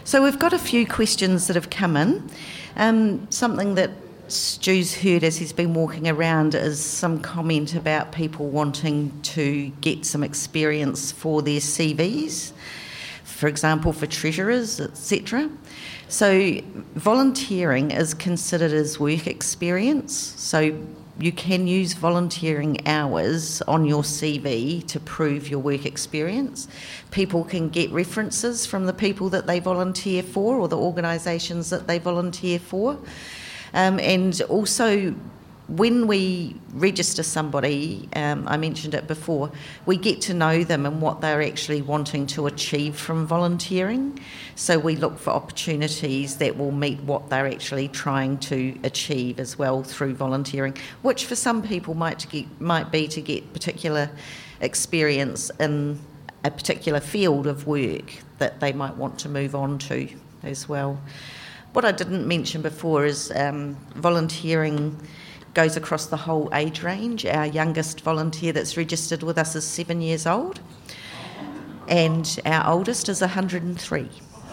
So we've got a few questions that have come in. Something that Stu's heard as he's been walking around is some comment about people wanting to get some experience for their CVs, for example, for treasurers, etc. So volunteering is considered as work experience. So you can use volunteering hours on your CV to prove your work experience. People can get references from the people that they volunteer for or the organisations that they volunteer for. And also, when we register somebody, I mentioned it before, we get to know them and what they're actually wanting to achieve from volunteering. So we look for opportunities that will meet what they're actually trying to achieve as well through volunteering, which for some people might be to get particular experience in a particular field of work that they might want to move on to as well. What I didn't mention before is volunteering goes across the whole age range. Our youngest volunteer that's registered with us is 7 years old, and our oldest is 103.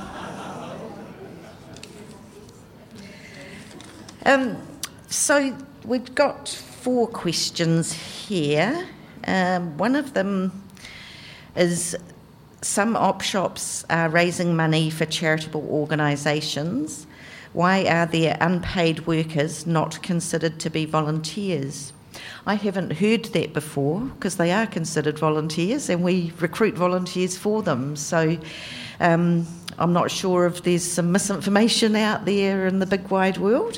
So we've got 4 questions here. One of them is, some op shops are raising money for charitable organisations. Why are their unpaid workers not considered to be volunteers? I haven't heard that before, because they are considered volunteers and we recruit volunteers for them. So I'm not sure if there's some misinformation out there in the big wide world.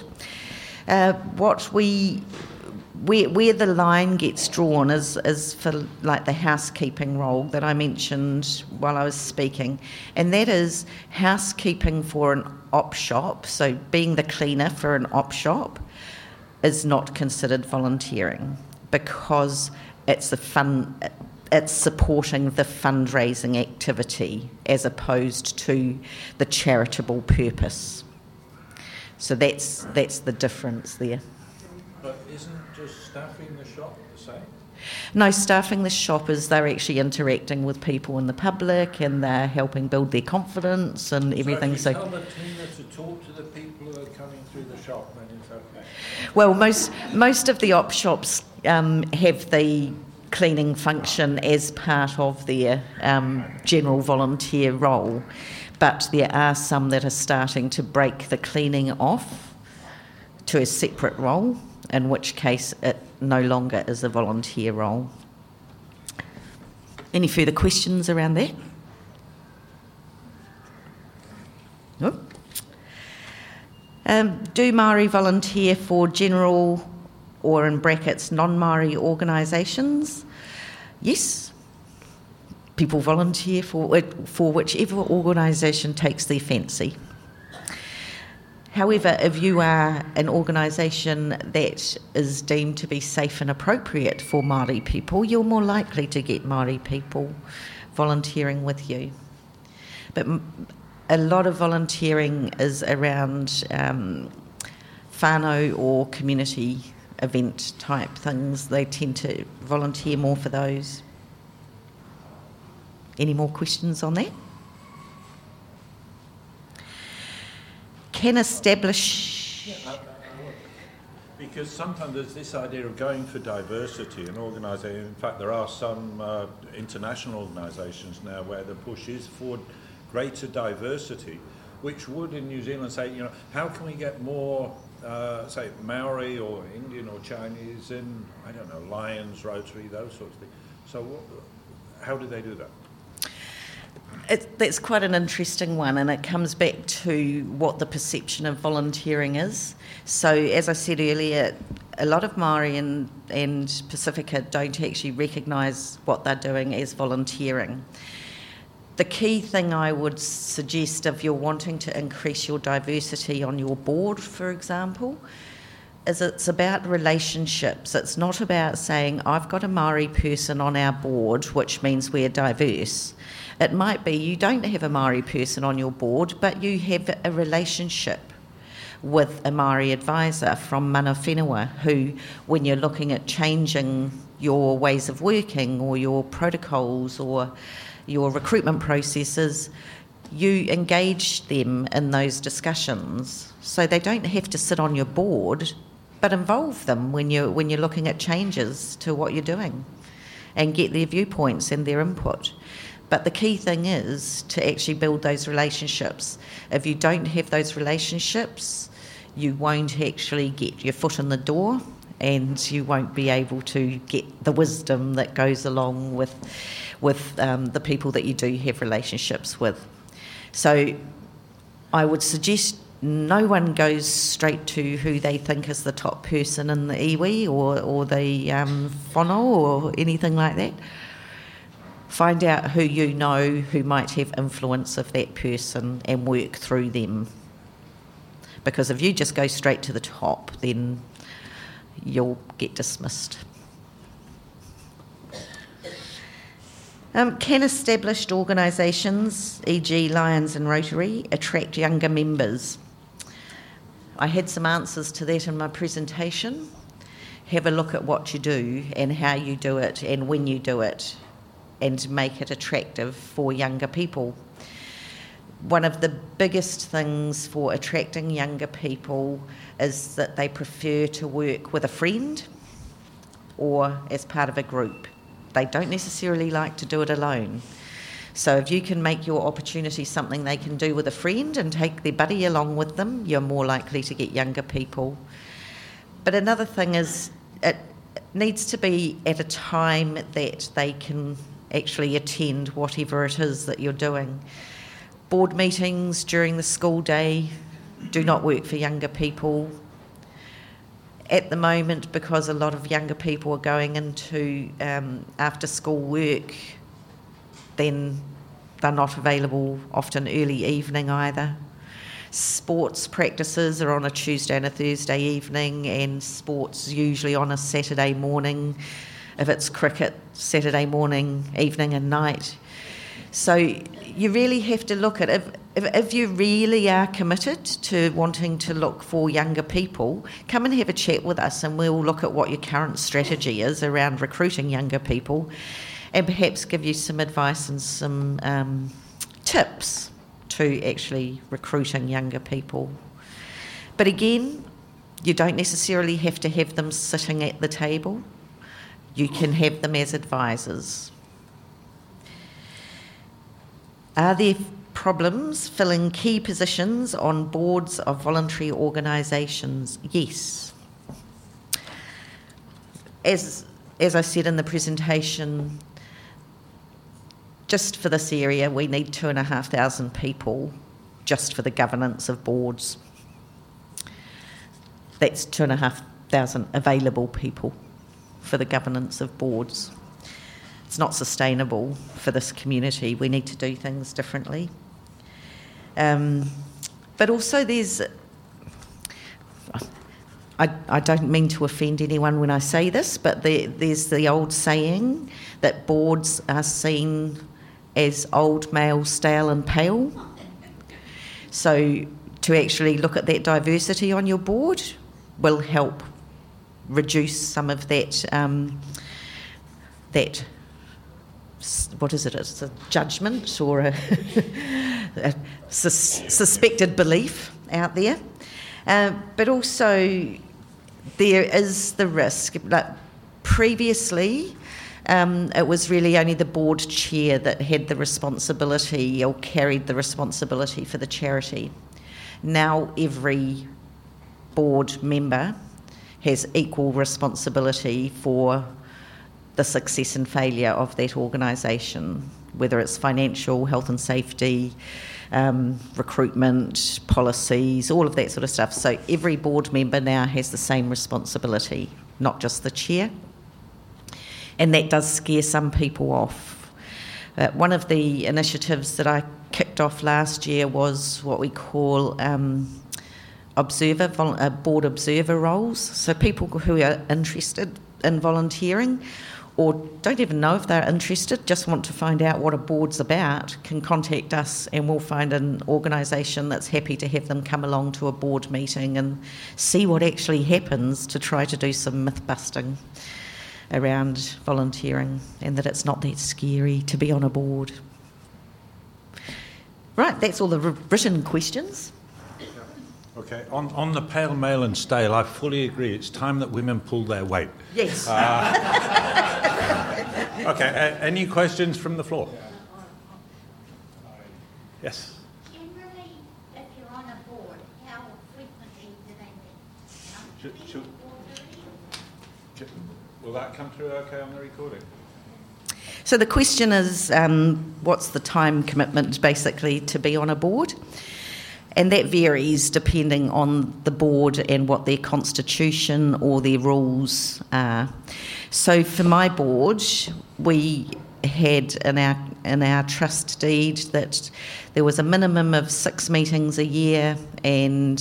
Where the line gets drawn is for like the housekeeping role that I mentioned while I was speaking, and that is housekeeping for an op shop, so being the cleaner for an op shop is not considered volunteering because it's supporting the fundraising activity as opposed to the charitable purpose. So that's the difference there. But isn't just staffing the shop the same? No, staffing the shop is they're actually interacting with people in the public and they're helping build their confidence and everything. So if you tell the cleaner to talk to the people who are coming through the shop, then it's okay? Well, most of the op shops have the cleaning function as part of their general volunteer role, but there are some that are starting to break the cleaning off to a separate role, in which case it no longer is a volunteer role. Any further questions around that? No? Do Māori volunteer for general or, in brackets, non-Māori organisations? Yes. People volunteer for whichever organisation takes their fancy. However, if you are an organisation that is deemed to be safe and appropriate for Māori people, you're more likely to get Māori people volunteering with you. But a lot of volunteering is around whānau or community event type things. They tend to volunteer more for those. Any more questions on that? Can establish... Because sometimes there's this idea of going for diversity and organising. In fact, there are some international organisations now where the push is for greater diversity, which would in New Zealand say, how can we get more, say, Maori or Indian or Chinese in, I don't know, Lions, Rotary, those sorts of things. So how do they do that? That's quite an interesting one, and it comes back to what the perception of volunteering is. So, as I said earlier, a lot of Māori and Pacifica don't actually recognise what they're doing as volunteering. The key thing I would suggest if you're wanting to increase your diversity on your board, for example, is it's about relationships. It's not about saying, I've got a Māori person on our board, which means we're diverse. It might be you don't have a Māori person on your board, but you have a relationship with a Māori advisor from Mana Whenua who, when you're looking at changing your ways of working or your protocols or your recruitment processes, you engage them in those discussions so they don't have to sit on your board, but involve them when you're looking at changes to what you're doing and get their viewpoints and their input. But the key thing is to actually build those relationships. If you don't have those relationships, you won't actually get your foot in the door, and you won't be able to get the wisdom that goes along with the people that you do have relationships with. So I would suggest no one goes straight to who they think is the top person in the iwi or the whānau or anything like that. Find out who you know who might have influence of that person and work through them. Because if you just go straight to the top, then you'll get dismissed. Can established organisations, e.g. Lions and Rotary, attract younger members? I had some answers to that in my presentation. Have a look at what you do and how you do it and when you do it, and make it attractive for younger people. One of the biggest things for attracting younger people is that they prefer to work with a friend or as part of a group. They don't necessarily like to do it alone. So if you can make your opportunity something they can do with a friend and take their buddy along with them, you're more likely to get younger people. But another thing is it needs to be at a time that they can actually attend whatever it is that you're doing. Board meetings during the school day do not work for younger people. At the moment, because a lot of younger people are going into after school work, then they're not available often early evening either. Sports practices are on a Tuesday and a Thursday evening, and sports usually on a Saturday morning. If it's cricket, Saturday morning, evening and night. So you really have to look at if you really are committed to wanting to look for younger people, come and have a chat with us and we'll look at what your current strategy is around recruiting younger people and perhaps give you some advice and some tips to actually recruiting younger people. But again, you don't necessarily have to have them sitting at the table. You can have them as advisors. Are there problems filling key positions on boards of voluntary organisations? Yes. As I said in the presentation, just for this area we need 2,500 people just for the governance of boards. That's 2,500 available people for the governance of boards. It's not sustainable for this community. We need to do things differently. But also there's... I don't mean to offend anyone when I say this, but there's the old saying that boards are seen as old, male, stale and pale. So to actually look at that diversity on your board will help reduce some of that what is it? It's a judgment or a suspected belief out there. But also there is the risk. Like previously, it was really only the board chair that had the responsibility or carried the responsibility for the charity. Now every board member has equal responsibility for the success and failure of that organisation, whether it's financial, health and safety, recruitment, policies, all of that sort of stuff. So every board member now has the same responsibility, not just the chair. And that does scare some people off. One of the initiatives that I kicked off last year was what we call board observer roles. So people who are interested in volunteering or don't even know if they're interested, just want to find out what a board's about, can contact us and we'll find an organisation that's happy to have them come along to a board meeting and see what actually happens to try to do some myth busting around volunteering and that it's not that scary to be on a board. Right, that's all the written questions. Okay, on the Pale Male and Stale, I fully agree. It's time that women pull their weight. Yes. Okay, any questions from the floor? Yes. Generally, if you're on a board, how frequently do they meet? Will that come through okay on the recording? So the question is, what's the time commitment basically to be on a board? And that varies depending on the board and what their constitution or their rules are. So for my board, we had in our trust deed that there was a minimum of 6 meetings a year, and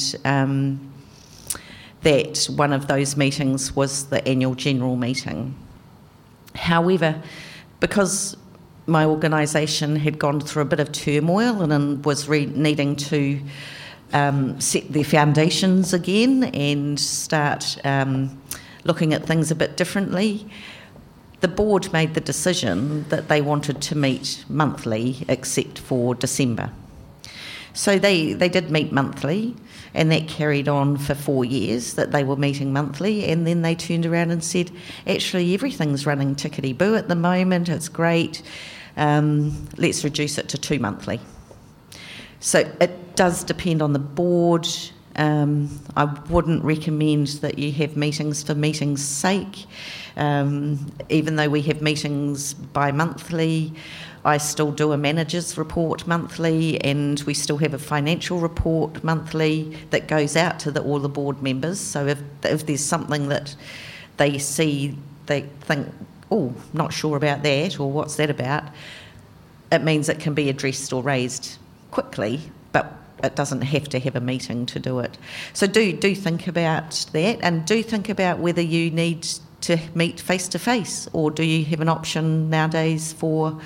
that one of those meetings was the annual general meeting. However, because my organisation had gone through a bit of turmoil and was needing to set their foundations again and start looking at things a bit differently, the board made the decision that they wanted to meet monthly except for December. So they did meet monthly, and that carried on for 4 years that they were meeting monthly, and then they turned around and said, actually everything's running tickety-boo at the moment, it's great, let's reduce it to 2 monthly. So it does depend on the board. I wouldn't recommend that you have meetings for meetings' sake. Even though we have meetings bi-monthly, I still do a manager's report monthly, and we still have a financial report monthly that goes out to all the board members. So if there's something that they see, they think, oh, not sure about that, or what's that about, it means it can be addressed or raised quickly, but it doesn't have to have a meeting to do it. So do think about that, and do think about whether you need to meet face-to-face, or do you have an option nowadays for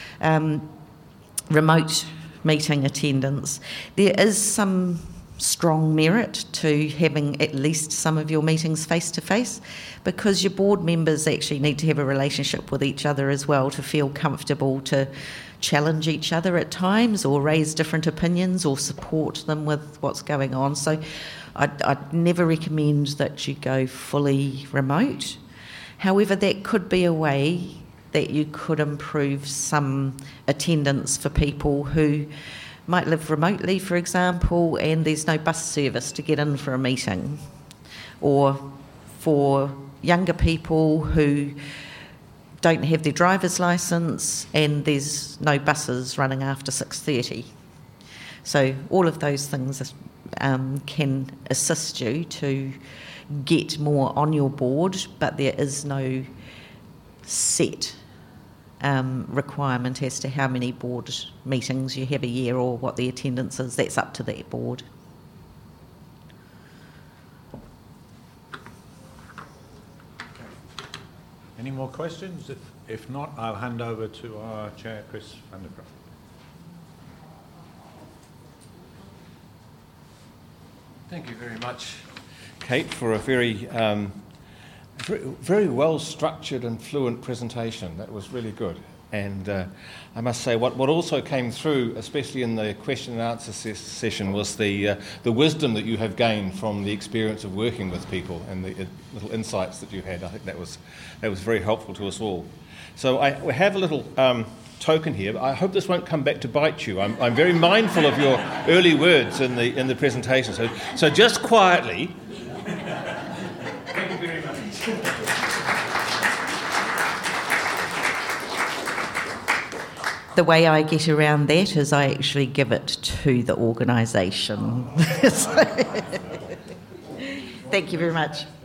remote meeting attendance. There is some strong merit to having at least some of your meetings face-to-face, because your board members actually need to have a relationship with each other as well to feel comfortable to challenge each other at times, or raise different opinions, or support them with what's going on. So I'd never recommend that you go fully remote. However, that could be a way that you could improve some attendance for people who might live remotely, for example, and there's no bus service to get in for a meeting, or for younger people who don't have their driver's licence and there's no buses running after 6:30. So all of those things can assist you to get more on your board, but there is no set requirement as to how many board meetings you have a year or what the attendance is. That's up to that board. Any more questions? If not, I'll hand over to our chair, Chris van der Kragt. Thank you very much, Kate, for a very well structured and fluent presentation. That was really good. And I must say, what also came through, especially in the question and answer session, was the wisdom that you have gained from the experience of working with people and the little insights that you had. I think that was very helpful to us all. So we have a little token here. But I hope this won't come back to bite you. I'm very mindful of your early words in the presentation. So just quietly. Thank you very much. The way I get around that is I actually give it to the organisation. Thank you very much.